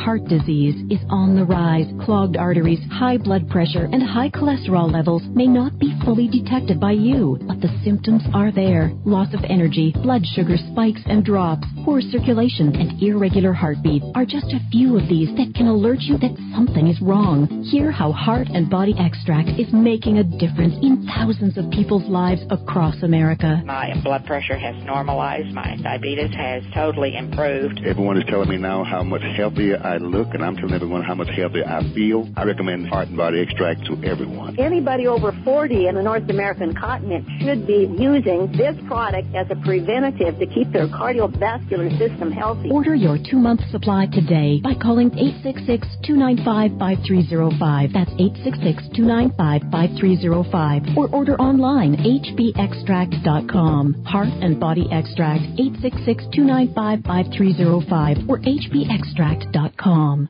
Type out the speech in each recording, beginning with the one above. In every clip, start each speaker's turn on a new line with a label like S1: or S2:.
S1: heart disease is on the rise. Clogged arteries, high blood pressure, and high cholesterol levels may not be fully detected by you, but the symptoms are there. Loss of energy, blood sugar spikes and drops, poor circulation, and irregular heartbeat are just a few of these that can alert you that something is wrong. Hear how Heart and Body Extract is making a difference in thousands of people's lives across America.
S2: My blood pressure has normalized. My diabetes has totally improved.
S3: Everyone is telling me now how much healthier I look, and I'm telling everyone how much healthier I feel. I recommend Heart and Body Extract to everyone.
S4: Anybody over 40 in the North American continent should be using this product as a preventative to keep their cardiovascular system healthy.
S1: Order your 2-month supply today by calling 866-295-5305. That's 866-295-5305. Or order online, hbextract.com. Heart and Body Extract, 866-295-5305 or hbextract.com.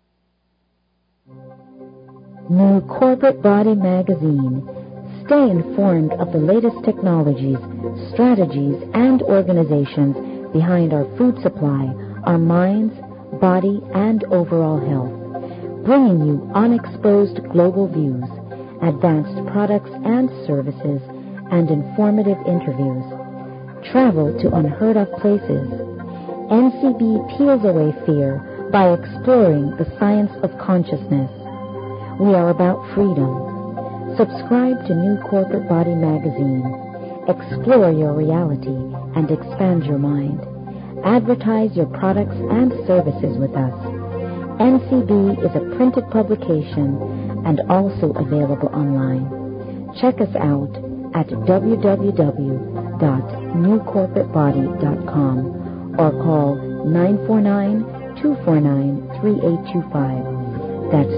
S5: New Corporate Body Magazine. Stay informed of the latest technologies, strategies, and organizations behind our food supply, our minds, body, and overall health. Bringing you unexposed global views, advanced products and services, and informative interviews. Travel to unheard of places. NCB peels away fear by exploring the science of consciousness. We are about freedom. Subscribe to New Corporate Body Magazine. Explore your reality and expand your mind. Advertise your products and services with us. NCB is a printed publication and also available online. Check us out at www.newcorporatebody.com or call 949-249-3825. That's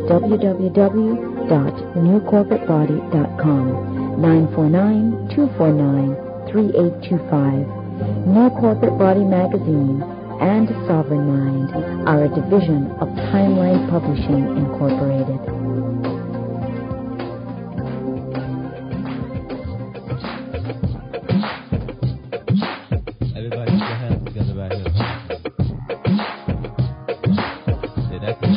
S5: www.newcorporatebody.com, 949-249-3825. New Corporate Body Magazine and Sovereign Mind are a division of Timeline Publishing Incorporated.
S6: Everybody put your hands together right here. Yeah, that's it.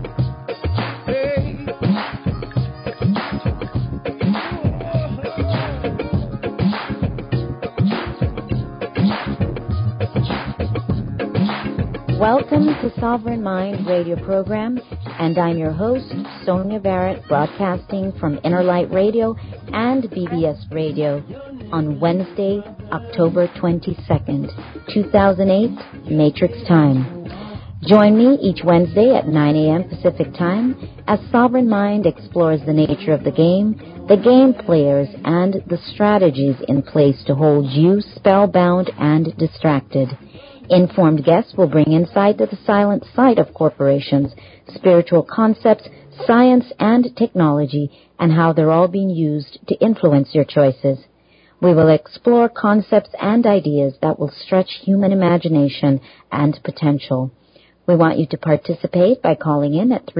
S5: Welcome to Sovereign Mind radio program, and I'm your host, Sonia Barrett, broadcasting from Inner Light Radio and BBS Radio on Wednesday, October 22nd, 2008, Matrix Time. Join me each Wednesday at 9 a.m. Pacific Time as Sovereign Mind explores the nature of the game players, and the strategies in place to hold you spellbound and distracted. Informed guests will bring insight to the silent side of corporations, spiritual concepts, science, and technology, and how they're all being used to influence your choices. We will explore concepts and ideas that will stretch human imagination and potential. We want you to participate by calling in at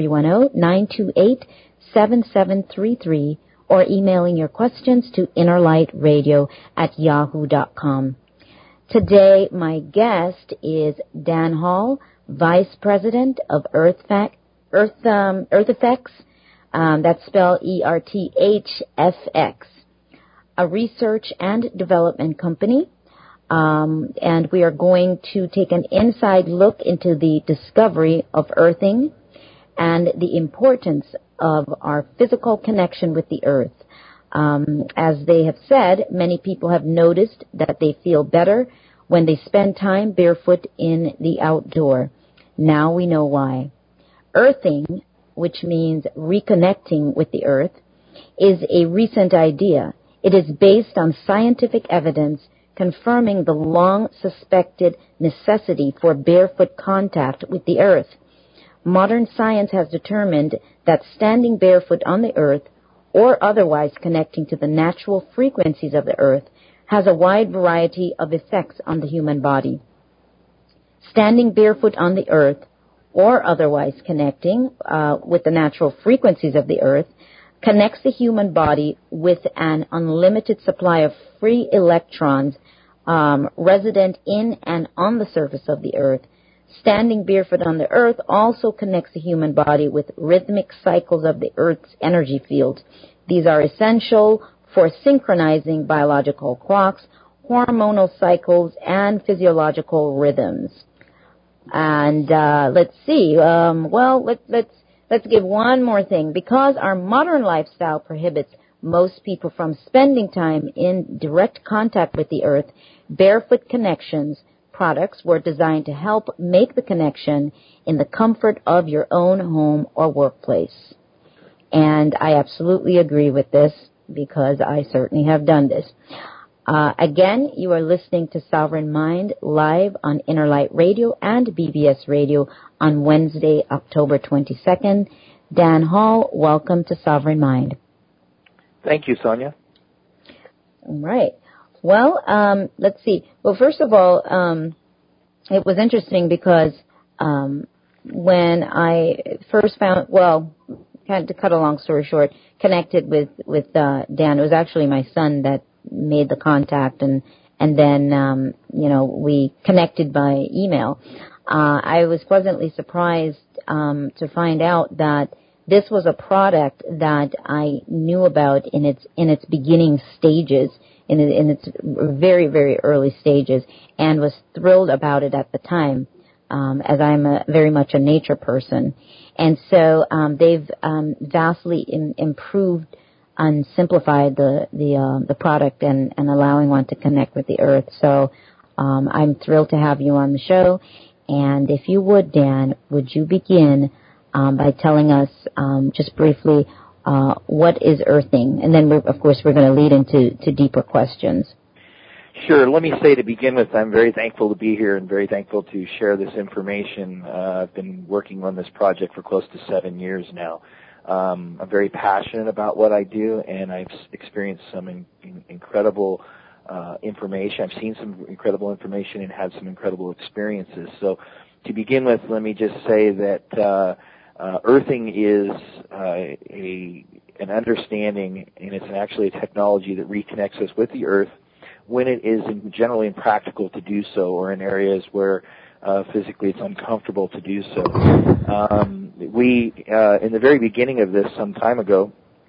S5: 310-928-7733 or emailing your questions to innerlightradio@yahoo.com. Today, my guest is Dan Hall, Vice President of EarthFX. That's spelled ERTHFX, a research and development company. And we are going to take an inside look into the discovery of earthing and the importance of our physical connection with the earth. As they have said, many people have noticed that they feel better when they spend time barefoot in the outdoor. Now we know why. Earthing, which means reconnecting with the earth, is a recent idea. It is based on scientific evidence confirming the long-suspected necessity for barefoot contact with the earth. Modern science has determined that standing barefoot on the earth or otherwise connecting to the natural frequencies of the earth has a wide variety of effects on the human body. Standing barefoot on the earth or otherwise connecting with the natural frequencies of the earth connects the human body with an unlimited supply of free electrons resident in and on the surface of the earth, Standing barefoot on the earth also connects the human body with rhythmic cycles of the earth's energy field. These are essential for synchronizing biological clocks, hormonal cycles, and physiological rhythms. And let's see. Let's give one more thing. Because our modern lifestyle prohibits most people from spending time in direct contact with the earth, Barefoot Connections products were designed to help make the connection in the comfort of your own home or workplace. And I absolutely agree with this because I certainly have done this. Again, you are listening to Sovereign Mind live on Innerlight Radio and BBS Radio on Wednesday, October 22nd. Dan Hall, welcome to Sovereign Mind.
S7: Thank you, Sonia.
S5: All right. Well, let's see. Well, first of all, it was interesting because when I first found, to cut a long story short, connected with Dan, it was actually my son that made the contact, and then we connected by email. I was pleasantly surprised to find out that this was a product that I knew about in its beginning stages, in its very, very early stages, and was thrilled about it at the time, as I'm very much a nature person. And so they've vastly improved and simplified the product and allowing one to connect with the earth. So I'm thrilled to have you on the show. And if you would, Dan, would you begin by telling us just briefly what is earthing? And then, of course, we're going to lead into deeper questions.
S7: Sure. Let me say to begin with, I'm very thankful to be here and very thankful to share this information. I've been working on this project for close to 7 years now. I'm very passionate about what I do, and I've experienced some incredible information. I've seen some incredible information and had some incredible experiences. So to begin with, let me just say that earthing is an understanding, and it's actually a technology that reconnects us with the earth when it is generally impractical to do so, or in areas where physically it's uncomfortable to do so. In the very beginning of this, some time ago,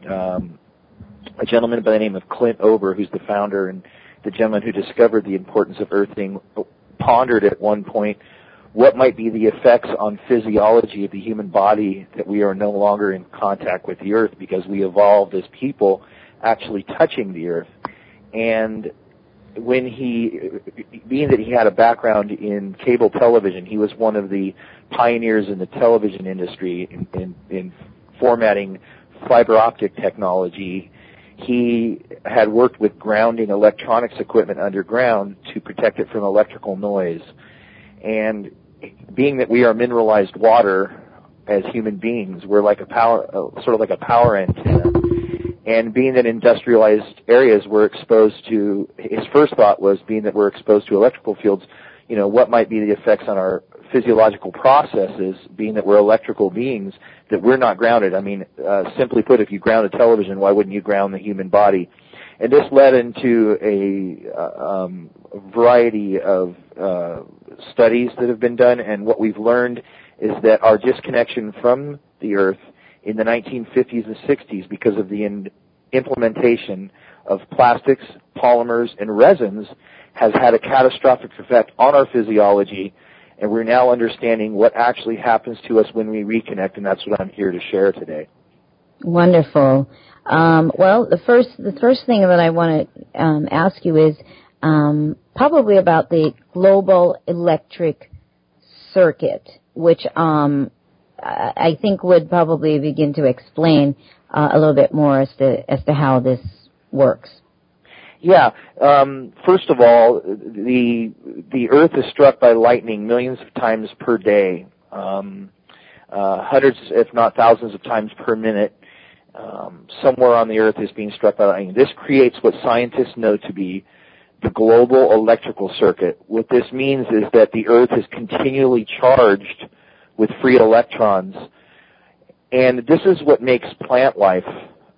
S7: a gentleman by the name of Clint Ober, who's the founder and the gentleman who discovered the importance of earthing, pondered at one point what might be the effects on physiology of the human body that we are no longer in contact with the earth because we evolved as people actually touching the earth. And when being that he had a background in cable television, he was one of the pioneers in the television industry in formatting fiber optic technology. He had worked with grounding electronics equipment underground to protect it from electrical noise. And being that we are mineralized water as human beings, we're like sort of like a power antenna. And being that industrialized areas were exposed to, his first thought was, being that we're exposed to electrical fields, what might be the effects on our physiological processes, being that we're electrical beings, that we're not grounded. I mean, simply put, if you ground a television, why wouldn't you ground the human body? And this led into a variety of studies that have been done, and what we've learned is that our disconnection from the earth in the 1950s and 60s because of the implementation of plastics, polymers, and resins has had a catastrophic effect on our physiology, and we're now understanding what actually happens to us when we reconnect, and that's what I'm here to share today.
S5: Wonderful. Well, the first thing that I want to ask you is probably about the global electric circuit, which I think would probably begin to explain a little bit more as to how this works.
S7: Yeah. First of all, the Earth is struck by lightning millions of times per day, hundreds, if not thousands, of times per minute. Somewhere on the Earth is being struck by lightning. This creates what scientists know to be the global electrical circuit. What this means is that the Earth is continually charged with free electrons, and this is what makes plant life.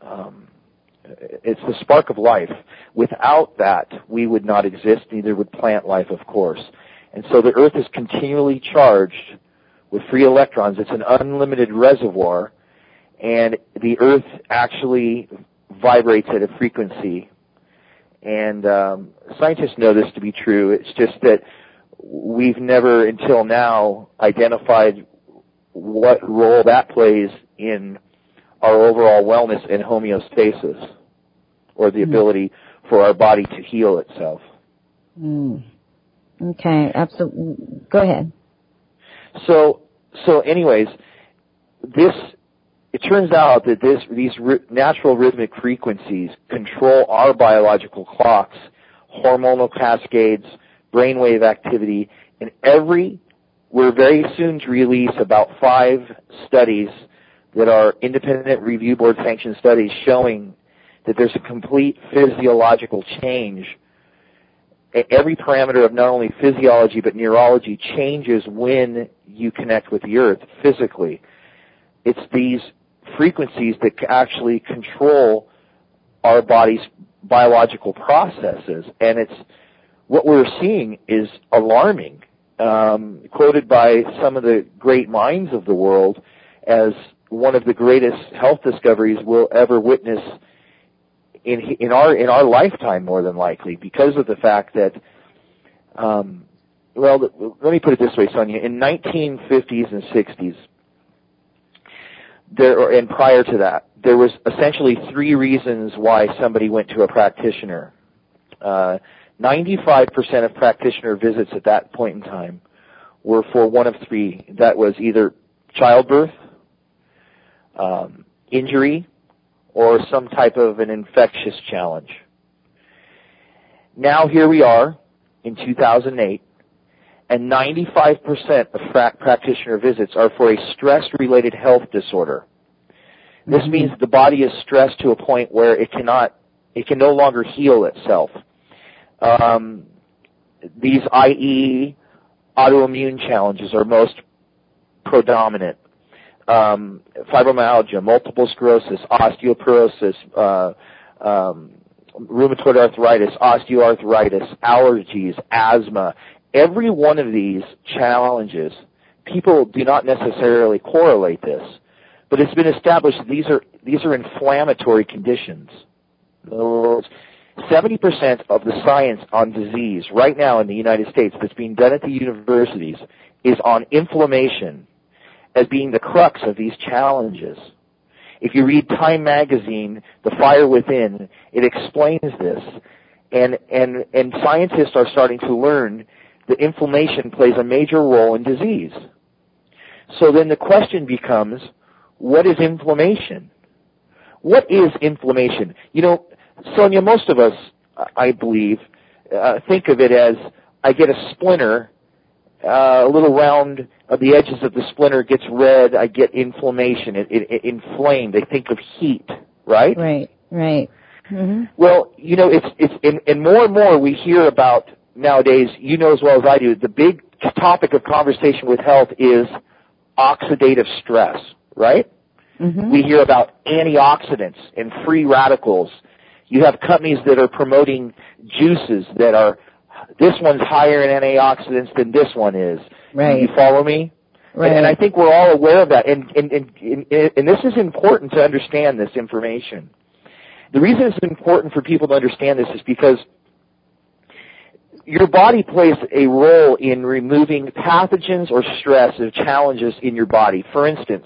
S7: It's the spark of life. Without that, we would not exist, neither would plant life, of course. And so the Earth is continually charged with free electrons. It's an unlimited reservoir, and the Earth actually vibrates at a frequency. And scientists know this to be true. It's just that we've never until now identified what role that plays in our overall wellness and homeostasis, or the ability for our body to heal itself.
S5: Okay, absolutely. Go ahead.
S7: So anyways, it turns out that these natural rhythmic frequencies control our biological clocks, hormonal cascades, brainwave activity, and we're very soon to release about 5 studies that are independent review board sanctioned studies showing that there's a complete physiological change. Every parameter of not only physiology but neurology changes when you connect with the Earth physically. It's these frequencies that actually control our body's biological processes, and what we're seeing is alarming. Quoted by some of the great minds of the world as one of the greatest health discoveries we'll ever witness in our lifetime, more than likely, because of the fact that, let me put it this way, Sonia. In 1950s and 60s, and prior to that, there was essentially 3 reasons why somebody went to a practitioner. 95% of practitioner visits at that point in time were for one of 3. That was either childbirth, injury, or some type of an infectious challenge. Now here we are in 2008, and 95% of practitioner visits are for a stress-related health disorder. This means the body is stressed to a point where it can no longer heal itself. These i.e. autoimmune challenges are most predominant. Fibromyalgia, multiple sclerosis, osteoporosis, rheumatoid arthritis, osteoarthritis, allergies, asthma. Every one of these challenges, people do not necessarily correlate this, but it's been established that these are inflammatory conditions. In other words, 70% of the science on disease right now in the United States that's being done at the universities is on inflammation as being the crux of these challenges. If you read Time magazine, The Fire Within, it explains this. And scientists are starting to learn that inflammation plays a major role in disease. So then the question becomes, what is inflammation? What is inflammation? You know, Sonia, most of us, I believe, think of it as, I get a splinter, a little round of the edges of the splinter gets red, I get inflammation, it inflamed. They think of heat, right?
S5: Right. Mm-hmm.
S7: Well, you know, and more and more we hear about nowadays, you know as well as I do, the big topic of conversation with health is oxidative stress, right? Mm-hmm. We hear about antioxidants and free radicals. You have companies that are promoting juices that are, this one's higher in antioxidants than this one is.
S5: Right.
S7: You follow me?
S5: Right.
S7: And I think we're all aware of that. And this is important to understand this information. The reason it's important for people to understand this is because your body plays a role in removing pathogens or stress or challenges in your body. For instance,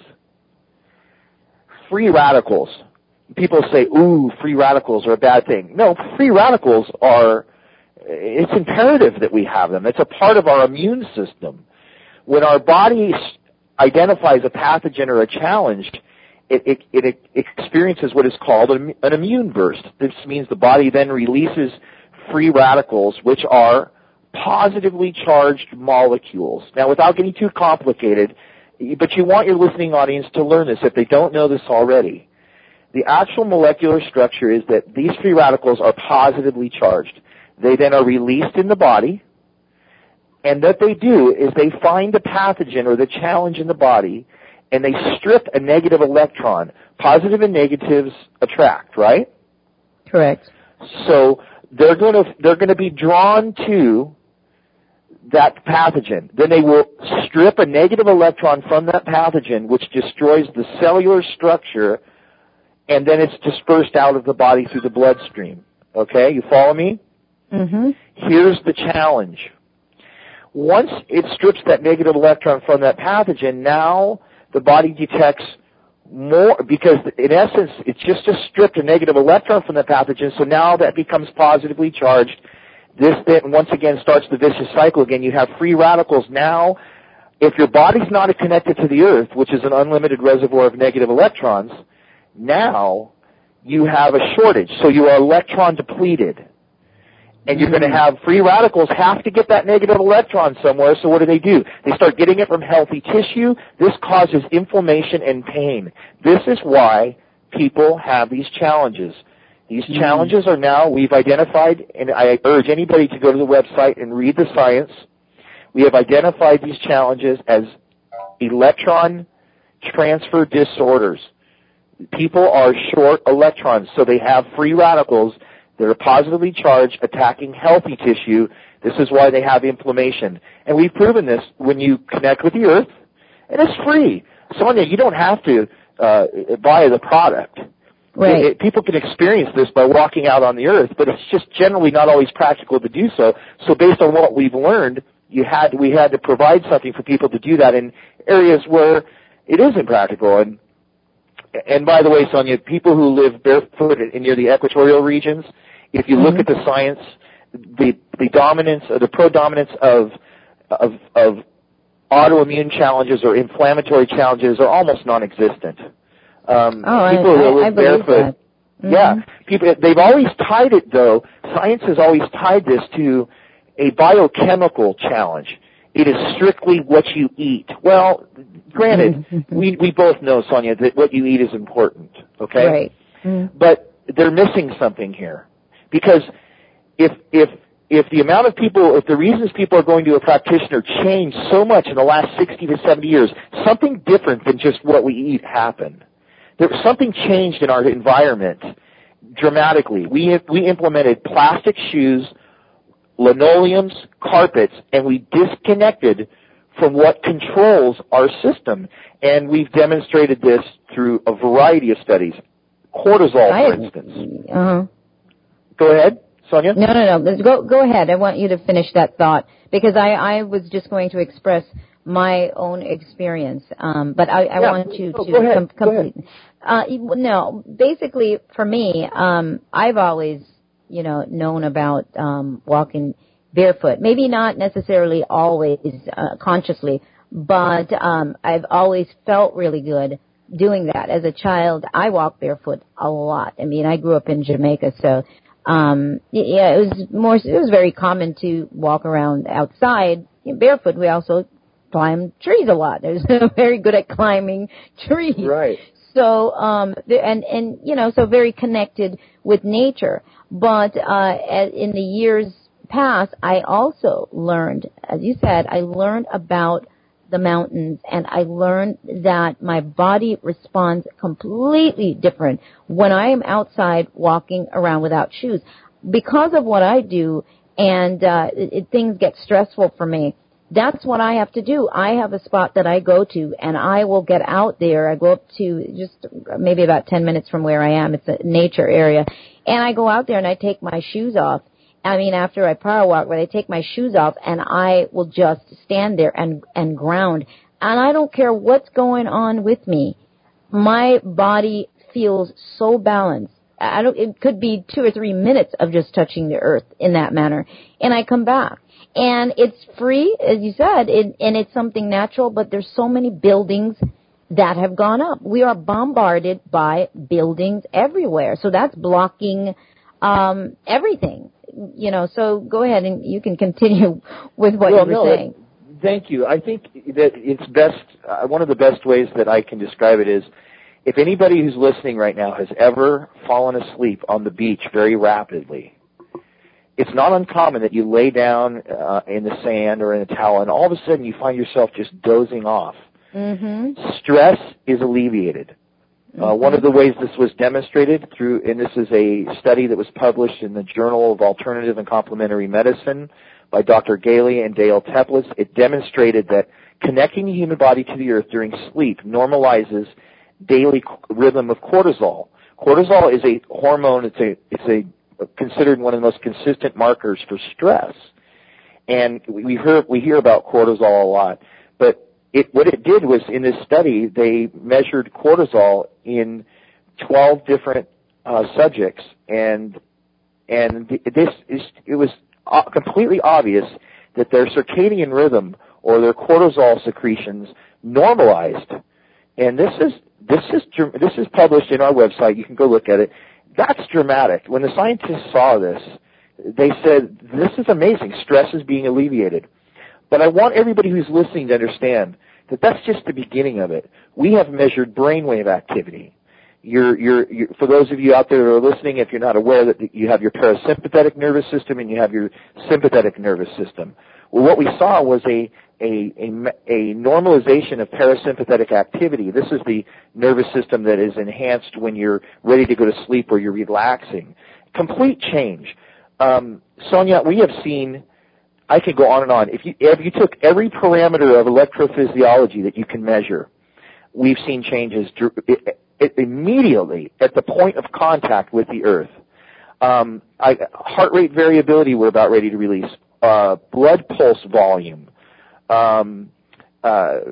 S7: free radicals. People say, ooh, free radicals are a bad thing. No, free radicals it's imperative that we have them. It's a part of our immune system. When our body identifies a pathogen or a challenge, it experiences what is called an immune burst. This means the body then releases free radicals, which are positively charged molecules. Now, without getting too complicated, but you want your listening audience to learn this if they don't know this already. The actual molecular structure is that these free radicals are positively charged. They then are released in the body, and what they do is they find the pathogen or the challenge in the body, and they strip a negative electron. Positive and negatives attract, right?
S5: Correct.
S7: So they're going to be drawn to that pathogen. Then they will strip a negative electron from that pathogen, which destroys the cellular structure, and then it's dispersed out of the body through the bloodstream. Okay, you follow me?
S5: Mm-hmm.
S7: Here's the challenge. Once it strips that negative electron from that pathogen, now the body detects more, because in essence it's just stripped a negative electron from the pathogen, so now that becomes positively charged. This then once again starts the vicious cycle again. You have free radicals now. If your body's not connected to the Earth, which is an unlimited reservoir of negative electrons, now you have a shortage, so you are electron depleted. And you're going to have free radicals have to get that negative electron somewhere, so what do? They start getting it from healthy tissue. This causes inflammation and pain. This is why people have these challenges. These challenges are now, we've identified, and I urge anybody to go to the website and read the science. We have identified these challenges as electron transfer disorders. People are short electrons, so they have free radicals that are positively charged attacking healthy tissue. This is why they have inflammation. And we've proven this when you connect with the Earth, and it's free. Sonia, you don't have to buy the product.
S5: Right.
S7: People can experience this by walking out on the Earth, but it's just generally not always practical to do so. So based on what we've learned, we had to provide something for people to do that in areas where it isn't practical. And by the way, Sonia, people who live barefoot near the equatorial regions, if you look at the science, the dominance or the predominance of autoimmune challenges or inflammatory challenges are almost non-existent. People who live barefoot, they've always tied it though. Science has always tied this to a biochemical challenge. It is strictly what you eat. Well, granted, we both know, Sonia, that what you eat is important, okay?
S5: Right. Mm-hmm.
S7: But they're missing something here. Because if the amount of people, if the reasons people are going to a practitioner change so much in the last 60 to 70 years, something different than just what we eat happened. Something changed in our environment dramatically. We implemented plastic shoes, linoleums, carpets, and we disconnected from what controls our system. And we've demonstrated this through a variety of studies. Cortisol, for instance. Go ahead, Sonia.
S5: No. Go ahead. I want you to finish that thought, because I was just going to express my own experience. But I want you to complete. No, basically for me, I've always known about walking barefoot. Maybe not necessarily always consciously, but I've always felt really good doing that. As a child, I walked barefoot a lot. I mean, I grew up in Jamaica, so it was very common to walk around outside barefoot. We also climbed trees a lot. I was very good at climbing trees.
S7: Right.
S5: So, so very connected with nature. But in the years past, I also learned, as you said, I learned about the mountains, and I learned that my body responds completely different when I am outside walking around without shoes. Because of what I do, and things get stressful for me, that's what I have to do. I have a spot that I go to, and I will get out there. I go up to just maybe about 10 minutes from where I am. It's a nature area. And I go out there and I take my shoes off. I mean, after I power walk, but I take my shoes off and I will just stand there and ground. And I don't care what's going on with me. My body feels so balanced. It could be 2 or 3 minutes of just touching the earth in that manner. And I come back. And it's free, as you said, and it's something natural, but there's so many buildings that have gone up. We are bombarded by buildings everywhere. So that's blocking everything. So go ahead and you can continue with what you were saying.
S7: Thank you. I think that it's best, one of the best ways that I can describe it is, if anybody who's listening right now has ever fallen asleep on the beach very rapidly, it's not uncommon that you lay down in the sand or in a towel and all of a sudden you find yourself just dozing off.
S5: Mm-hmm.
S7: Stress is alleviated. One of the ways this was demonstrated and this is a study that was published in the Journal of Alternative and Complementary Medicine by Dr. Gailey and Dale Teplis. It demonstrated that connecting the human body to the earth during sleep normalizes daily rhythm of cortisol. Cortisol is a hormone. It's considered one of the most consistent markers for stress. And we hear about cortisol a lot, but what it did was, in this study, they measured cortisol in 12 different subjects, and it was completely obvious that their circadian rhythm or their cortisol secretions normalized. And this is published in our website. You can go look at it. That's dramatic. When the scientists saw this, they said, this is amazing. Stress is being alleviated. But I want everybody who's listening to understand that that's just the beginning of it. We have measured brainwave activity. For those of you out there who are listening, if you're not aware, that you have your parasympathetic nervous system and you have your sympathetic nervous system. Well, what we saw was a normalization of parasympathetic activity. This is the nervous system that is enhanced when you're ready to go to sleep or you're relaxing. Complete change. Sonia, we have seen, I could go on and on. If you took every parameter of electrophysiology that you can measure, we've seen changes immediately at the point of contact with the earth. Heart rate variability we're about ready to release. Blood pulse volume. Like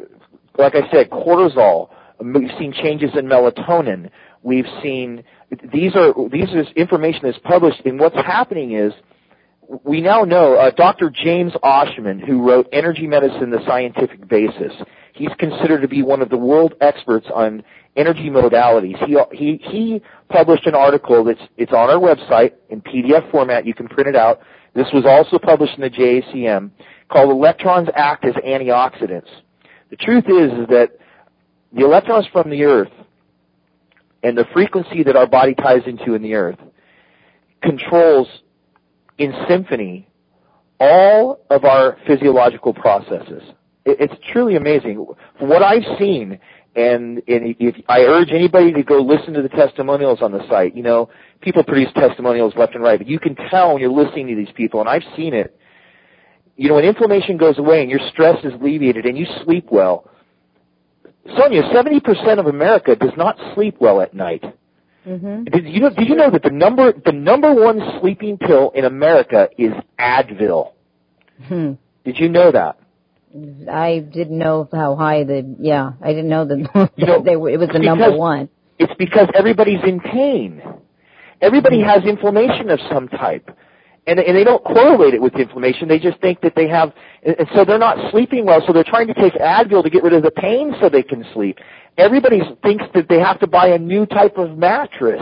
S7: I said, cortisol. We've seen changes in melatonin. We've seen these is information that's published, and what's happening is we now know Dr. James Oshman, who wrote Energy Medicine: The Scientific Basis. He's considered to be one of the world experts on energy modalities. He published an article it's on our website in PDF format. You can print it out. This was also published in the JACM, called Electrons Act as Antioxidants. The truth is that the electrons from the earth and the frequency that our body ties into in the earth controls in symphony all of our physiological processes. It's truly amazing. From what I've seen, and if I urge anybody to go listen to the testimonials on the site. You know, people produce testimonials left and right, but you can tell when you're listening to these people, and I've seen it. You know, when inflammation goes away and your stress is alleviated and you sleep well, Sonia, 70% of America does not sleep well at night. Mm-hmm. Did you know that the number one sleeping pill in America is Advil? Hmm. Did you know that?
S5: I didn't know how high I didn't know that it was the number one.
S7: It's because everybody's in pain. Everybody has inflammation of some type. And they don't correlate it with inflammation. They just think that they have, and so they're not sleeping well, so they're trying to take Advil to get rid of the pain so they can sleep. Everybody thinks that they have to buy a new type of mattress.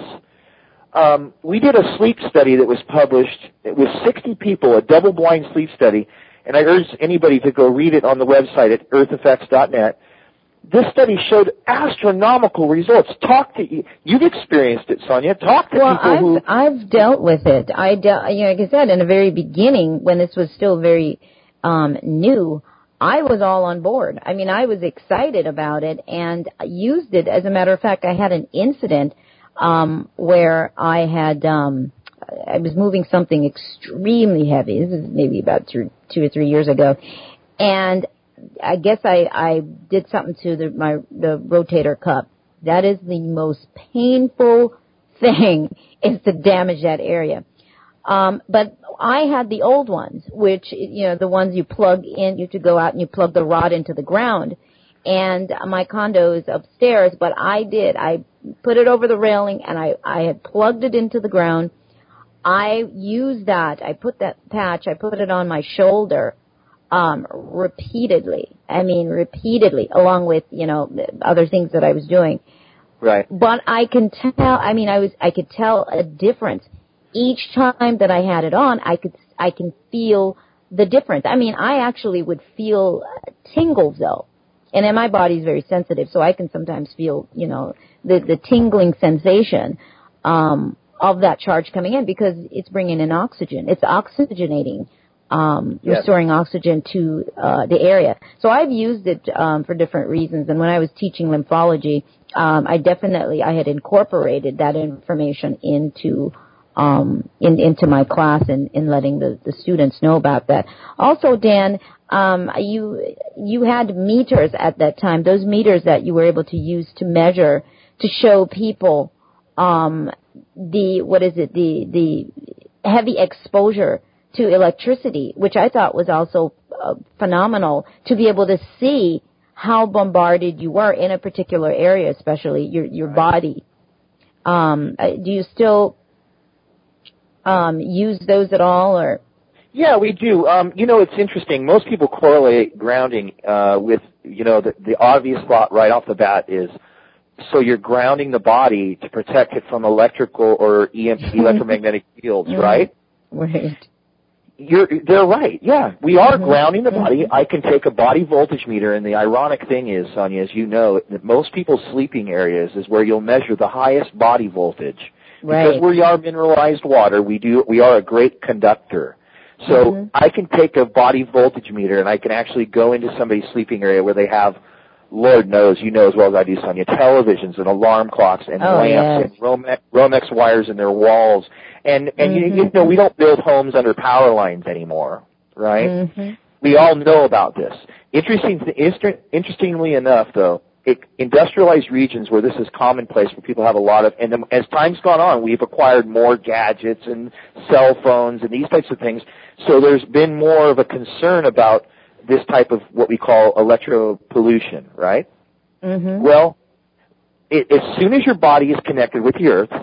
S7: We did a sleep study that was published. It was 60 people, a double-blind sleep study, and I urge anybody to go read it on the website at eartheffects.net. This study showed astronomical results. You've experienced it, Sonia. Talk to people who...
S5: I've dealt with it. Like I said, in the very beginning, when this was still very new, I was all on board. I mean, I was excited about it and used it. As a matter of fact, I had an incident where I was moving something extremely heavy. This is maybe about 2 or 3 years ago. And I guess I did something to the rotator cuff. That is the most painful thing, is to damage that area. But I had the old ones, which, the ones you plug in, you have to go out and you plug the rod into the ground. And my condo is upstairs, but I put it over the railing and I had plugged it into the ground. I used that. I put that patch, I put it on my shoulder. Repeatedly, along with, other things that I was doing.
S7: Right.
S5: But I can tell, I could tell a difference. Each time that I had it on, I can feel the difference. I actually would feel tingles though. And then my body's very sensitive, so I can sometimes feel, the tingling sensation, of that charge coming in because it's bringing in oxygen. It's oxygenating. Restoring oxygen to the area. So I've used it for different reasons. And when I was teaching lymphology, I had incorporated that information into into my class and in letting the students know about that. Also, Dan, you had meters at that time, those meters that you were able to use to measure, to show people the heavy exposure to electricity, which I thought was also phenomenal, to be able to see how bombarded you were in a particular area, especially your body. Do you still use those at all, or?
S7: Yeah, we do. It's interesting. Most people correlate grounding with, the obvious thought right off the bat is, so you're grounding the body to protect it from electrical or electromagnetic fields, right?
S5: Right.
S7: They're right. Yeah, we are grounding the body. I can take a body voltage meter, and the ironic thing is, Sonia, as you know, that most people's sleeping areas is where you'll measure the highest body voltage.
S5: Right.
S7: Because we are mineralized water, we are a great conductor. So I can take a body voltage meter, and I can actually go into somebody's sleeping area where they have, Lord knows, you know as well as I do, Sonia, televisions and alarm clocks and lamps and Romex wires in their walls. And we don't build homes under power lines anymore, right? We all know about this. Interestingly enough, though, industrialized regions where this is commonplace, where people have a lot of, and as time's gone on, we've acquired more gadgets and cell phones and these types of things. So there's been more of a concern about this type of what we call electropollution, right? Well, as soon as your body is connected with the earth,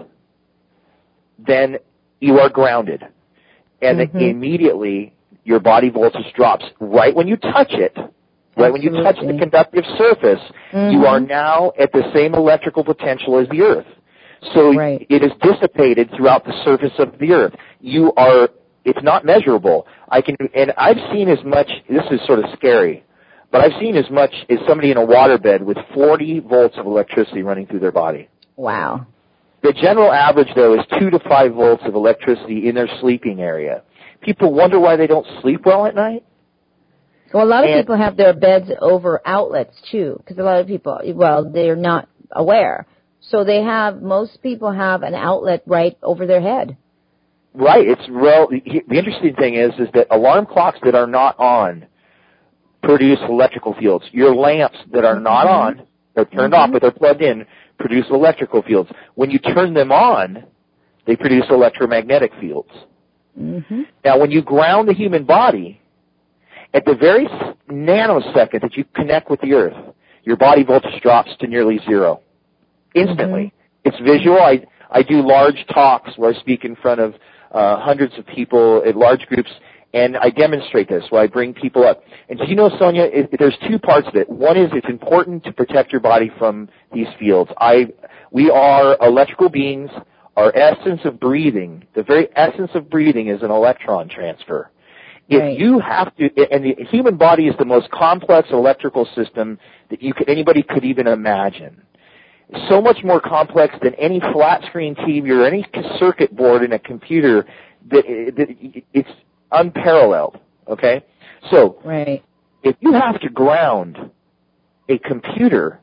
S7: then you are grounded. And immediately your body voltage drops. Right when you touch it, right when you touch the conductive surface, you are now at the same electrical potential as the earth. So it is dissipated throughout the surface of the earth. It's not measurable. I've seen as much, this is sort of scary, but I've seen as much as somebody in a waterbed with 40 volts of electricity running through their body.
S5: Wow.
S7: The general average, though, is 2 to 5 volts of electricity in their sleeping area. People wonder why they don't sleep well at night.
S5: Well, a lot of people have their beds over outlets, too, because a lot of people, they're not aware. So most people have an outlet right over their head.
S7: Right. The interesting thing is that alarm clocks that are not on produce electrical fields. Your lamps that are not on, they're turned off, but they're plugged in, produce electrical fields. When you turn them on, they produce electromagnetic fields. Now, when you ground the human body, at the very nanosecond that you connect with the earth, your body voltage drops to nearly zero. Instantly. It's visual. I do large talks where I speak in front of hundreds of people at large groups, and I demonstrate this where I bring people up. And do you know, Sonia, there's two parts of it. One is it's important to protect your body from these fields. We are electrical beings. Our essence of breathing, the very essence of breathing is an electron transfer. If you have to, and the human body is the most complex electrical system that anybody could even imagine. So much more complex than any flat screen TV or any circuit board in a computer. That it's unparalleled. Okay, so if you have to ground a computer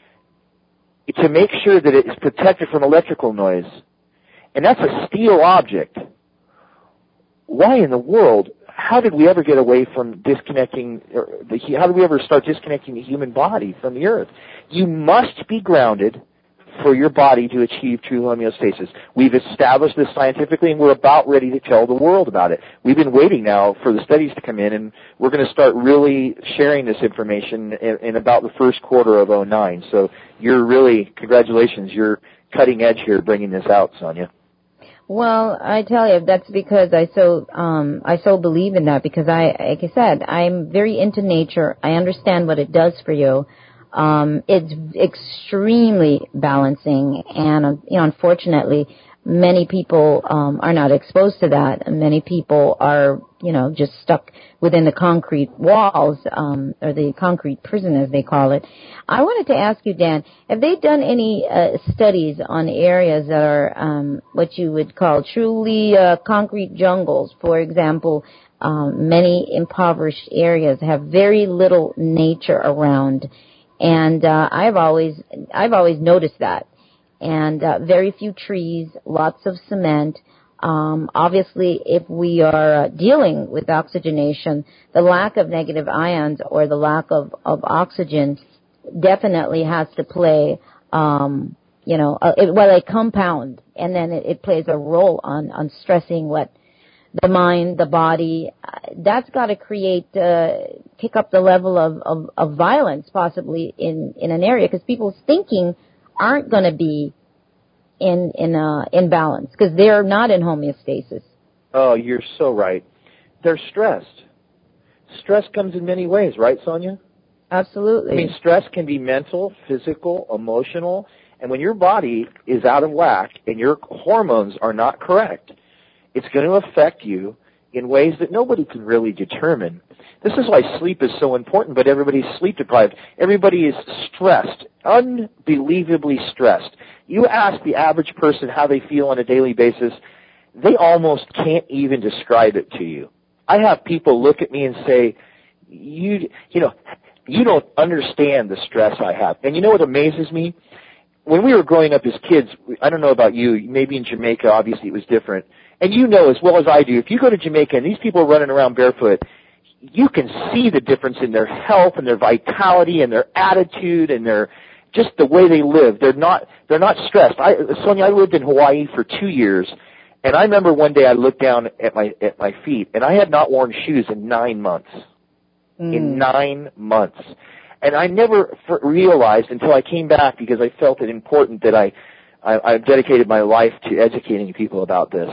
S7: to make sure that it is protected from electrical noise, and that's a steel object, why in the world? How did we ever get away from disconnecting? How did we ever start disconnecting the human body from the earth? You must be grounded for your body to achieve true homeostasis. We've established this scientifically, and we're about ready to tell the world about it. We've been waiting now for the studies to come in, and we're going to start really sharing this information in about the first quarter of 2009. So congratulations, you're cutting edge here bringing this out, Sonia.
S5: Well, I tell you, that's because I so believe in that, because like I said, I'm very into nature. I understand what it does for you. It's extremely balancing, and unfortunately, many people are not exposed to that, and many people are just stuck within the concrete walls, or the concrete prison, as they call it. I wanted to ask you, Dan, have they done any studies on areas that are what you would call truly concrete jungles? For example, many impoverished areas have very little nature around, and I've always noticed that. And very few trees, lots of cement. Obviously, if we are dealing with oxygenation, the lack of negative ions or the lack of oxygen definitely has to play, a compound, and then it plays a role on stressing what the mind, the body. That's got to kick up the level of violence possibly in an area, because people's thinking aren't going to be in balance because they're not in homeostasis.
S7: Oh, you're so right. They're stressed. Stress comes in many ways, right, Sonia?
S5: Absolutely.
S7: I mean, stress can be mental, physical, emotional, and when your body is out of whack and your hormones are not correct, it's going to affect you in ways that nobody can really determine. This is why sleep is so important, but everybody's sleep deprived. Everybody is stressed, unbelievably stressed. You ask the average person how they feel on a daily basis, they almost can't even describe it to you. I have people look at me and say, you don't understand the stress I have. And you know what amazes me? When we were growing up as kids, I don't know about you, maybe in Jamaica, obviously it was different. And you know as well as I do, if you go to Jamaica and these people are running around barefoot, you can see the difference in their health and their vitality and their attitude and their just the way they live. They're not stressed. Sonia, I lived in Hawaii for 2 years, and I remember one day I looked down at my feet, and I had not worn shoes in 9 months. In 9 months. And I never realized until I came back, because I felt it important that I dedicated my life to educating people about this.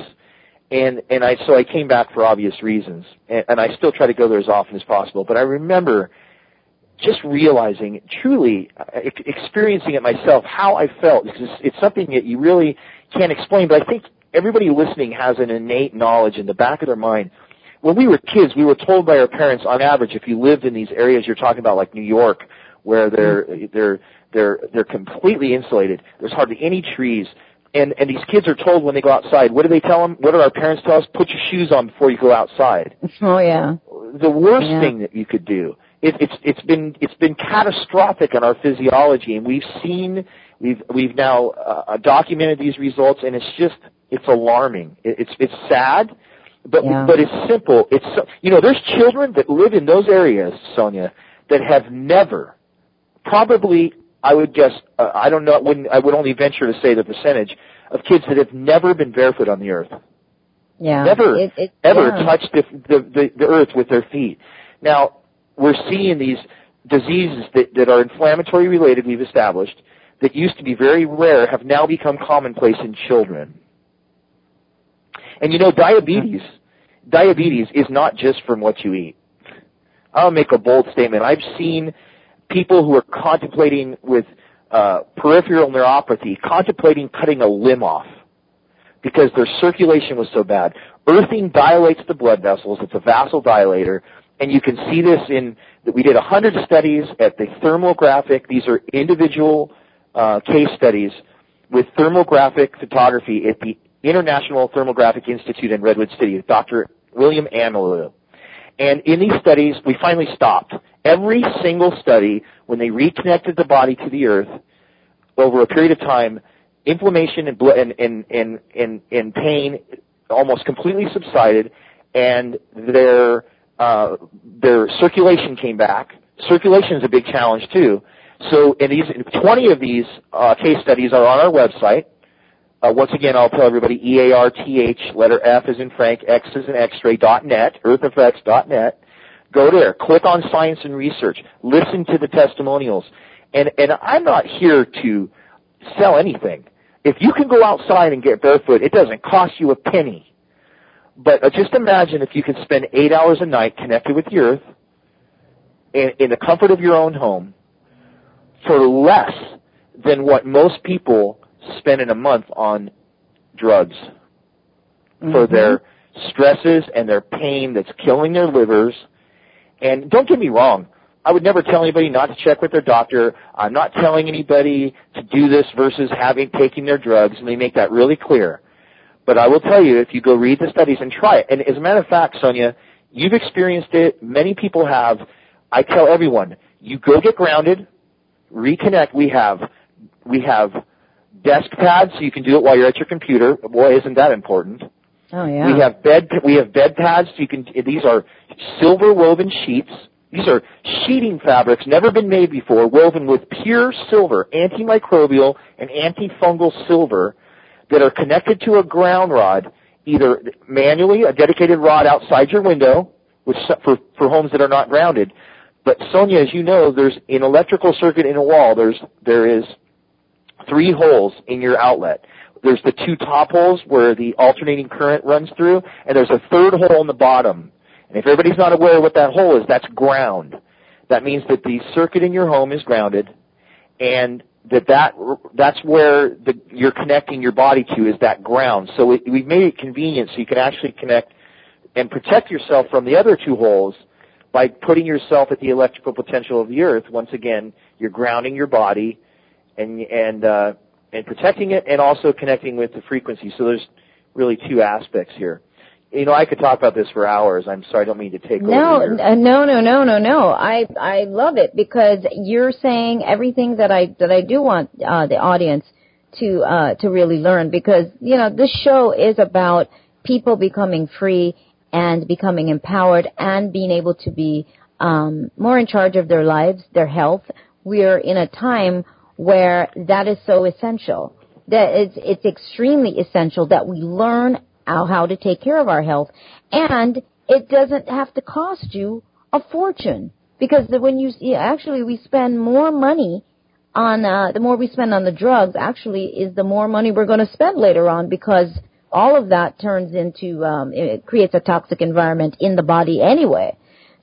S7: So I came back for obvious reasons, and I still try to go there as often as possible. But I remember just realizing, truly experiencing it myself, how I felt. It's something that you really can't explain, but I think everybody listening has an innate knowledge in the back of their mind. When we were kids, we were told by our parents, on average, if you lived in these areas you're talking about, like New York, where they're completely insulated, there's hardly any trees, and these kids are told when they go outside, what do they tell them? What do our parents tell us? Put your shoes on before you go outside.
S5: Oh yeah.
S7: The worst thing that you could do. It's been catastrophic on our physiology, and we've now documented these results, and it's alarming. It's sad. But it's simple. There's children that live in those areas, Sonia, that have never, probably, I would guess, I don't know, I would only venture to say the percentage of kids that have never been barefoot on the earth.
S5: Yeah.
S7: Never touched the earth with their feet. Now, we're seeing these diseases that are inflammatory related, we've established, that used to be very rare, have now become commonplace in children. And diabetes is not just from what you eat. I'll make a bold statement. I've seen people who are contemplating with peripheral neuropathy, contemplating cutting a limb off because their circulation was so bad. Earthing dilates the blood vessels. It's a vasodilator. And you can see this we did 100 studies at the thermographic. These are individual case studies with thermographic photography at the International Thermographic Institute in Redwood City with Dr. William Amelou. And in these studies, we finally stopped. Every single study, when they reconnected the body to the earth, over a period of time, inflammation and blood and pain almost completely subsided, and their circulation came back. Circulation is a big challenge too. So 20 of these case studies are on our website. Once again, I'll tell everybody, EARTH, letter F as in Frank, X as in X-ray.net, eartheffects.net. Go there, click on Science and Research, listen to the testimonials. And I'm not here to sell anything. If you can go outside and get barefoot, it doesn't cost you a penny. But just imagine if you could spend 8 hours a night connected with the earth in the comfort of your own home for less than what most people spend in a month on drugs for their stresses and their pain that's killing their livers. And don't get me wrong, I would never tell anybody not to check with their doctor. I'm not telling anybody to do this versus taking their drugs. Let me make that really clear. But I will tell you, if you go read the studies and try it, and as a matter of fact, Sonia, you've experienced it. Many people have. I tell everyone, you go get grounded, reconnect. We have desk pads, so you can do it while you're at your computer. Boy, isn't that important.
S5: Oh yeah.
S7: We have bed pads. These are silver woven sheets. These are sheeting fabrics never been made before, woven with pure silver, antimicrobial and antifungal silver, that are connected to a ground rod, either manually, a dedicated rod outside your window, which for homes that are not grounded. But Sonia, as you know, there's an electrical circuit in a wall. There is 3 holes in your outlet. There's the 2 top holes where the alternating current runs through, and there's a 3rd hole in the bottom. And if everybody's not aware of what that hole is, that's ground. That means that the circuit in your home is grounded, and that's where you're connecting your body to, is that ground. So we've made it convenient so you can actually connect and protect yourself from the other 2 holes by putting yourself at the electrical potential of the earth. Once again, you're grounding your body and protecting it, and also connecting with the frequency. So there's really 2 aspects here. You know, I could talk about this for hours. I'm sorry, I don't mean to take over.
S5: No. I love it, because you're saying everything that I do want the audience to really learn, because this show is about people becoming free and becoming empowered and being able to be more in charge of their lives, their health. We're in a time where that is so essential. That it's extremely essential that we learn how to take care of our health, and it doesn't have to cost you a fortune, because when we spend more money on the more we spend on the drugs, actually, is the more money we're going to spend later on, because all of that turns into it creates a toxic environment in the body anyway.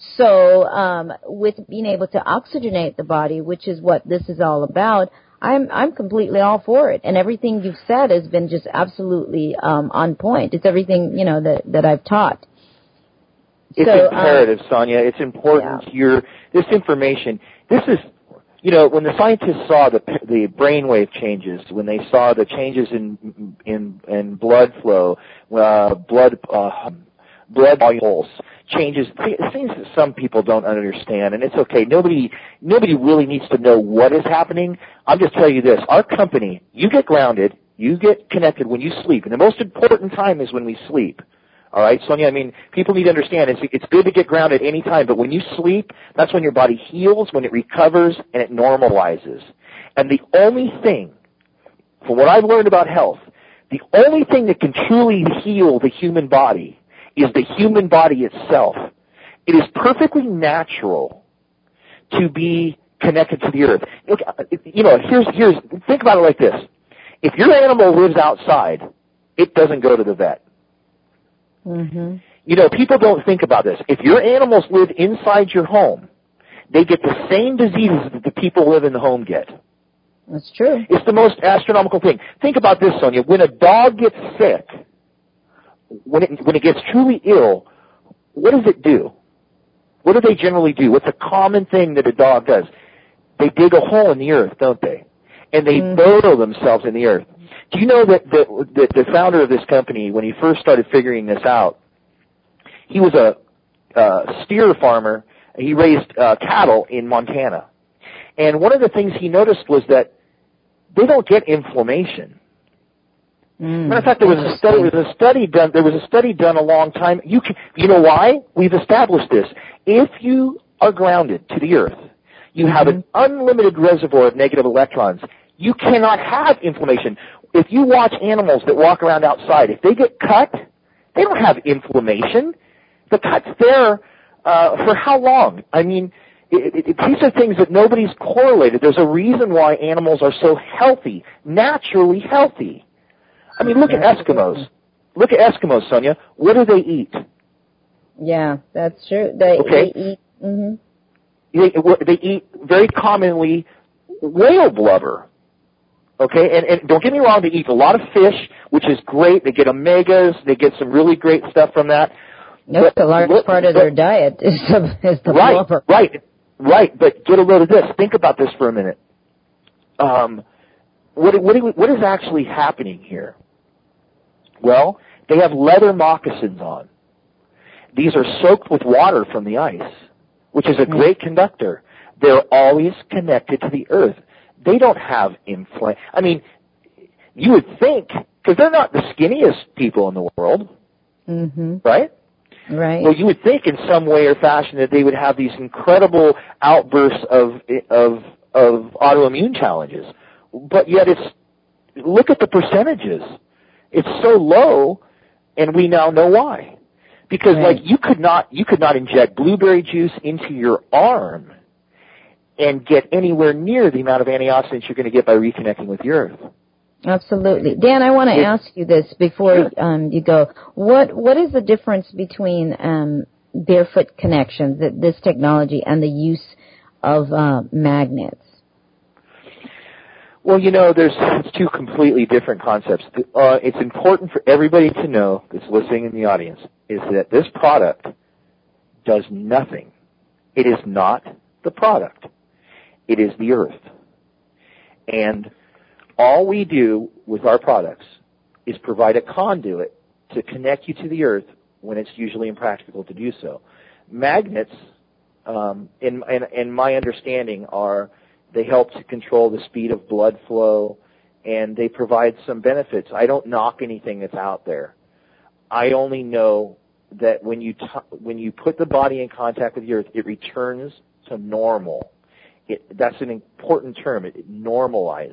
S5: So with being able to oxygenate the body, which is what this is all about, I'm completely all for it. And everything you've said has been just absolutely on point. It's everything, that I've taught.
S7: It's imperative, Sonia. It's important. Yeah. This information, this is, when the scientists saw the brainwave changes, when they saw the changes in blood flow, blood volumes, changes, things that some people don't understand, and it's okay. Nobody really needs to know what is happening. I'm just telling you this. Our company, you get grounded, you get connected when you sleep, and the most important time is when we sleep. All right, Sonia, I mean, people need to understand it's good to get grounded any time, but when you sleep, that's when your body heals, when it recovers, and it normalizes. And the only thing, from what I've learned about health, the only thing that can truly heal the human body is the human body itself. It is perfectly natural to be connected to the earth. Look, here's think about it like this. If your animal lives outside, it doesn't go to the vet. Mm-hmm. People don't think about this. If your animals live inside your home, they get the same diseases that the people who live in the home get.
S5: That's true.
S7: It's the most astronomical thing. Think about this, Sonia. When a dog gets sick, when it gets truly ill, what does it do? What do they generally do? What's a common thing that a dog does? They dig a hole in the earth, don't they? And they burrow themselves in the earth. Do you know that the founder of this company, when he first started figuring this out, he was a steer farmer. He raised cattle in Montana. And one of the things he noticed was that they don't get inflammation. Matter of fact, there was a study done a long time. You know why? We've established this. If you are grounded to the earth, you have an unlimited reservoir of negative electrons. You cannot have inflammation. If you watch animals that walk around outside, if they get cut, they don't have inflammation. The cut's there for how long? I mean, these are things that nobody's correlated. There's a reason why animals are so healthy, naturally healthy. I mean, look at Eskimos. Look at Eskimos, Sonia. What do they eat?
S5: Yeah, that's true. They eat. Mm-hmm.
S7: They eat very commonly whale blubber. Okay, and don't get me wrong, they eat a lot of fish, which is great. They get omegas. They get some really great stuff from that.
S5: That's the largest part of their diet is the blubber.
S7: Right. But get a load of this. Think about this for a minute. What is actually happening here? Well, they have leather moccasins on. These are soaked with water from the ice, which is a great conductor. They're always connected to the earth. They don't have inflammation. I mean, you would think, because they're not the skinniest people in the world. Right?
S5: Right.
S7: Well, you would think in some way or fashion that they would have these incredible outbursts of autoimmune challenges. But yet look at the percentages. It's so low, and we now know why. Because like you could not inject blueberry juice into your arm and get anywhere near the amount of antioxidants you're going to get by reconnecting with the earth.
S5: Absolutely. Dan, I want to ask you this before you go. What is the difference between Barefoot Connection, this technology, and the use of magnets?
S7: Well, it's two completely different concepts. It's important for everybody to know that's listening in the audience is that this product does nothing. It is not the product. It is the earth. And all we do with our products is provide a conduit to connect you to the earth when it's usually impractical to do so. Magnets, in my understanding, they help to control the speed of blood flow, and they provide some benefits. I don't knock anything that's out there. I only know that when you put the body in contact with the earth, it returns to normal. That's an important term. It normalizes.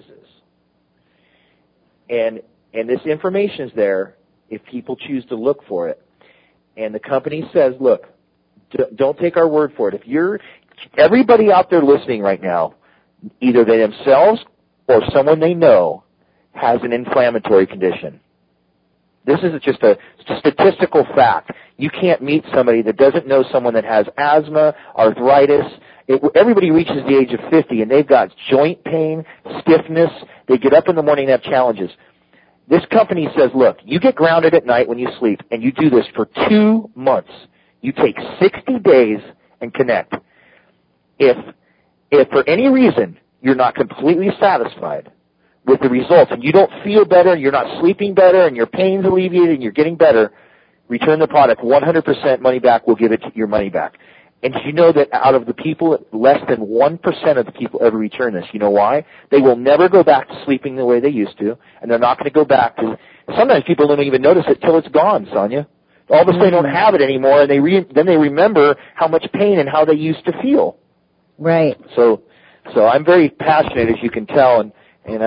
S7: And this information is there if people choose to look for it. And the company says, look, don't take our word for it. Everybody out there listening right now, either they themselves or someone they know has an inflammatory condition. This is just a statistical fact. You can't meet somebody that doesn't know someone that has asthma, arthritis. Everybody reaches the age of 50 and they've got joint pain, stiffness. They get up in the morning and have challenges. This company says, look, you get grounded at night when you sleep and you do this for 2 months. You take 60 days and connect. If for any reason you're not completely satisfied with the results and you don't feel better and you're not sleeping better and your pain's alleviated and you're getting better, return the product. 100% money back. We'll give it your money back. And you know that out of the people, less than 1% of the people ever return this. You know why? They will never go back to sleeping the way they used to, and they're not going to go back to. Sometimes people don't even notice it till it's gone, Sonia. All of a sudden they don't have it anymore, and then they remember how much pain and how they used to feel.
S5: Right.
S7: So I'm very passionate, as you can tell, and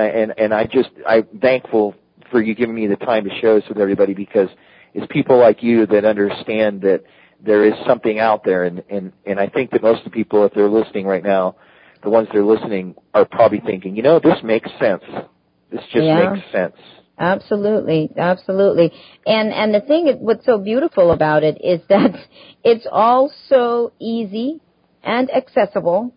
S7: I'm thankful for you giving me the time to share this with everybody, because it's people like you that understand that there is something out there, and I think that most of the people, if they're listening right now, the ones that are listening are probably thinking, this makes sense. This just makes sense.
S5: Absolutely, absolutely. And the thing, what's so beautiful about it is that it's all so easy and accessible,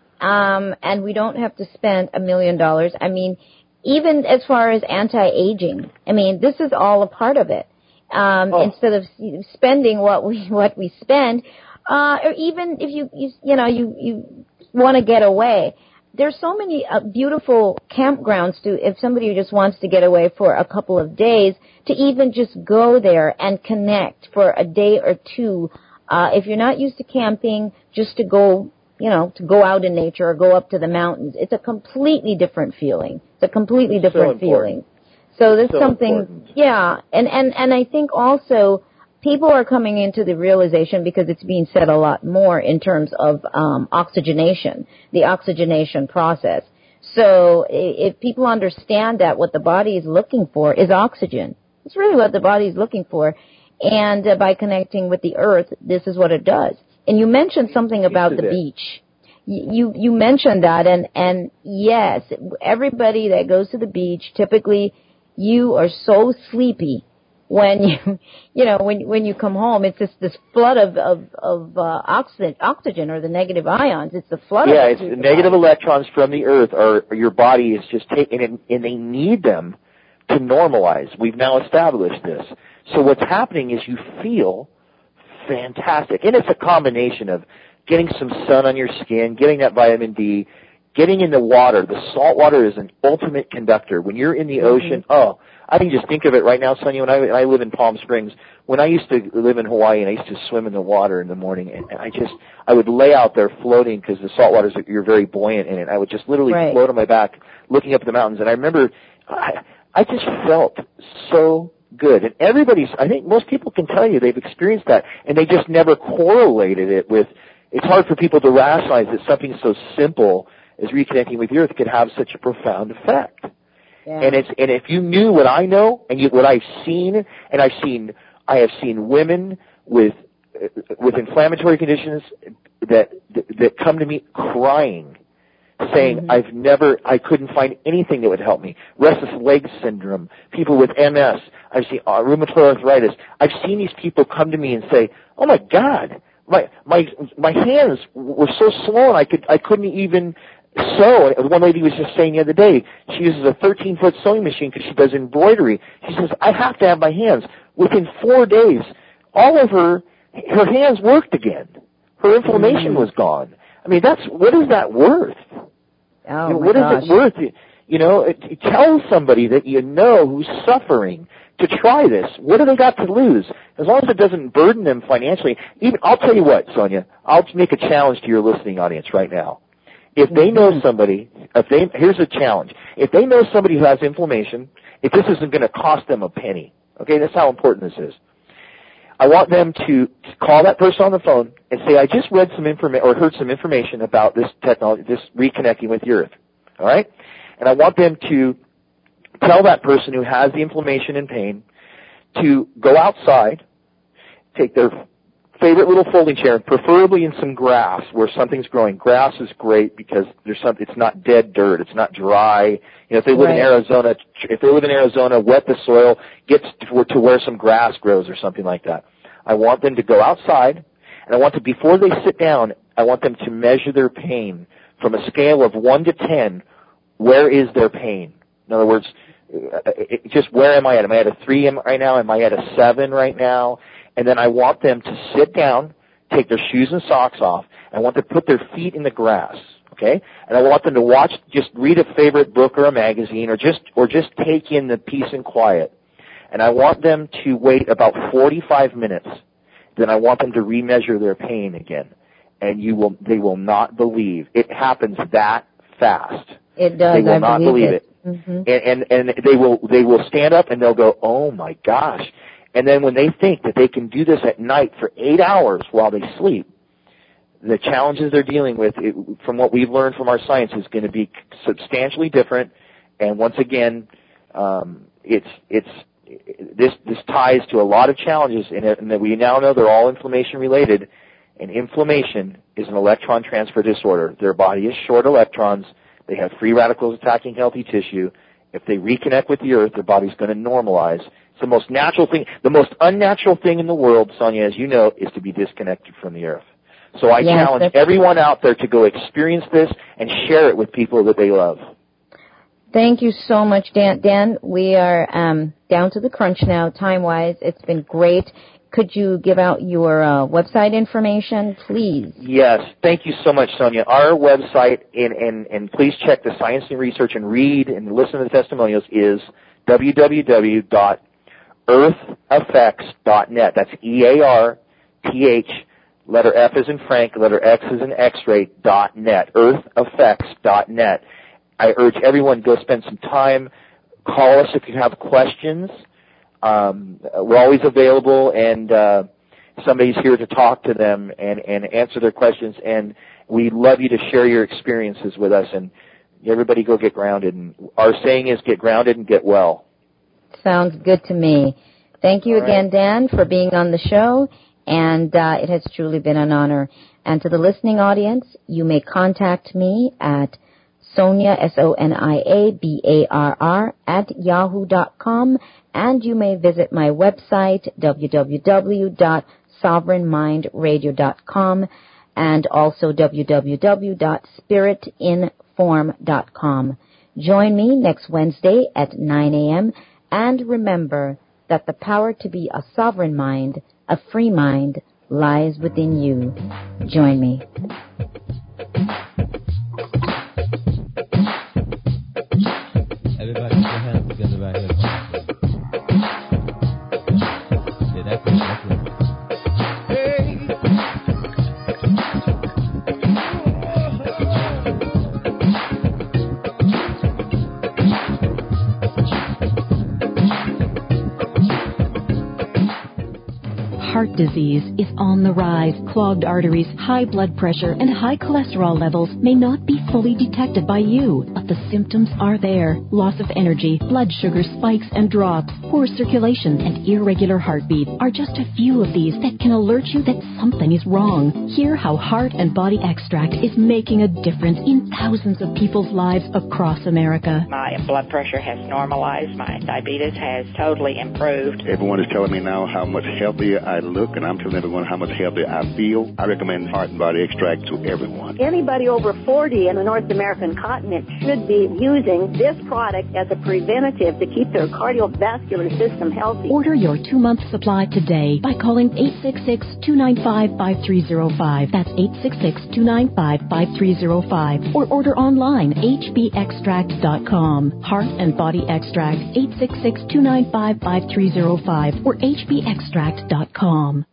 S5: and we don't have to spend $1 million. I mean, even as far as anti-aging, this is all a part of it. Instead of spending what we spend, or even if you want to get away, there's so many beautiful campgrounds if somebody just wants to get away for a couple of days, to even just go there and connect for a day or two. If you're not used to camping, just to go out in nature or go up to the mountains, it's a completely different feeling. It's a completely different feeling. So there's something, important. And I think also people are coming into the realization, because it's being said a lot more in terms of oxygenation, the oxygenation process. So if people understand that what the body is looking for is oxygen, it's really what the body is looking for, and by connecting with the earth, this is what it does. And you mentioned something about the beach. You mentioned that, and yes, everybody that goes to the beach, typically you are so sleepy when you come home. It's just this flood of oxygen or the negative ions. It's the flood.
S7: Yeah, it's the negative electrons from the earth, or your body is just taking, and they need them to normalize. We've now established this. So what's happening is you feel fantastic, and it's a combination of getting some sun on your skin, getting that vitamin D, getting in the water. The salt water is an ultimate conductor. When you're in the ocean, I can just think of it right now, Sonia, when I live in Palm Springs. When I used to live in Hawaii and I used to swim in the water in the morning, and I would lay out there floating, because the salt water, you're very buoyant in it. I would just literally float on my back looking up at the mountains. And I remember I just felt so good. And I think most people can tell you they've experienced that, and they just never correlated it with, it's hard for people to rationalize that something so simple as reconnecting with the earth could have such a profound effect.
S5: Yeah.
S7: And if you knew what I know and what I've seen, and I have seen women with inflammatory conditions that come to me crying, saying, I couldn't find anything that would help me. Restless leg syndrome, people with MS, I've seen rheumatoid arthritis. I've seen these people come to me and say, oh my God, my hands were so swollen I couldn't even sew. One lady was just saying the other day, she uses a 13-foot sewing machine because she does embroidery. She says, I have to have my hands. Within 4 days, all of her hands worked again. Her inflammation was gone. I mean, what is that worth?
S5: Oh,
S7: what is it worth? Tell somebody that you know who's suffering to try this. What do they got to lose? As long as it doesn't burden them financially. I'll tell you what, Sonia, I'll make a challenge to your listening audience right now. If they know somebody, here's a challenge. If they know somebody who has inflammation, if this isn't going to cost them a penny, okay, that's how important this is. I want them to call that person on the phone and say, I just read some information or heard some information about this technology, this reconnecting with the earth. All right? And I want them to tell that person who has the inflammation and pain to go outside, take their favorite little folding chair, preferably in some grass where something's growing. Grass is great because it's not dead dirt, it's not dry. If they live in Arizona, wet the soil, get to where some grass grows or something like that. I want them to go outside, and before they sit down, I want them to measure their pain from a scale of 1 to 10. Where is their pain? In other words, just where am I at? Am I at a 3 right now? Am I at a 7 right now? And then I want them to sit down, take their shoes and socks off, and I want them to put their feet in the grass, okay? And I want them to just read a favorite book or a magazine, or just take in the peace and quiet. And I want them to wait about 45 minutes. Then I want them to remeasure their pain again. And they will not believe. It happens that fast.
S5: It does.
S7: They will not believe it.
S5: Mm-hmm.
S7: And they will stand up and they'll go, oh my gosh. And then when they think that they can do this at night for 8 hours while they sleep, the challenges they're dealing with, from what we've learned from our science, is going to be substantially different. And once again, this ties to a lot of challenges, and that we now know they're all inflammation related. And inflammation is an electron transfer disorder. Their body is short electrons. They have free radicals attacking healthy tissue. If they reconnect with the earth, their body's going to normalize. It's the most natural thing. The most unnatural thing in the world, Sonia, as you know, is to be disconnected from the earth. So I challenge everyone out there to go experience this and share it with people that they love.
S5: Thank you so much, Dan. Dan, we are down to the crunch now, time-wise. It's been great. Could you give out your website information, please?
S7: Yes. Thank you so much, Sonia. Our website, and please check the science and research and read and listen to the testimonials, is www.eartheffects.net. That's EARTH, letter F as in Frank, letter X as in X-ray, .net, eartheffects.net. I urge everyone to go spend some time. Call us if you have questions. We're always available, and somebody's here to talk to them and answer their questions. And we'd love you to share your experiences with us. And everybody go get grounded. And our saying is get grounded and get well.
S5: Sounds good to me. Thank you again, Dan, for being on the show. And it has truly been an honor. And to the listening audience, you may contact me at Sonia, SONIABARR, @yahoo.com, and you may visit my website, www.sovereignmindradio.com, and also www.spiritinform.com. Join me next Wednesday at 9 a.m., and remember that the power to be a sovereign mind, a free mind, lies within you. Join me.
S6: Everybody put your hands together right here. Yeah, that's it.
S1: Heart disease is on the rise. Clogged arteries, high blood pressure, and high cholesterol levels may not be fully detected by you, but the symptoms are there. Loss of energy, blood sugar spikes and drops, poor circulation, and irregular heartbeat are just a few of these that can alert you that something is wrong. Hear how Heart and Body Extract is making a difference in thousands of people's lives across America.
S2: My blood pressure has normalized. My diabetes has totally improved.
S3: Everyone is telling me now how much healthier I look, and I'm telling everyone how much healthier I feel. I recommend Heart and Body Extract to everyone.
S4: Anybody over 40 in the North American continent should be using this product as a preventative to keep their cardiovascular system healthy.
S1: Order your 2-month supply today by calling 866-295-5305. That's 866-295-5305. Or order online, hbextract.com. Heart and Body Extract, 866-295-5305 or hbextract.com.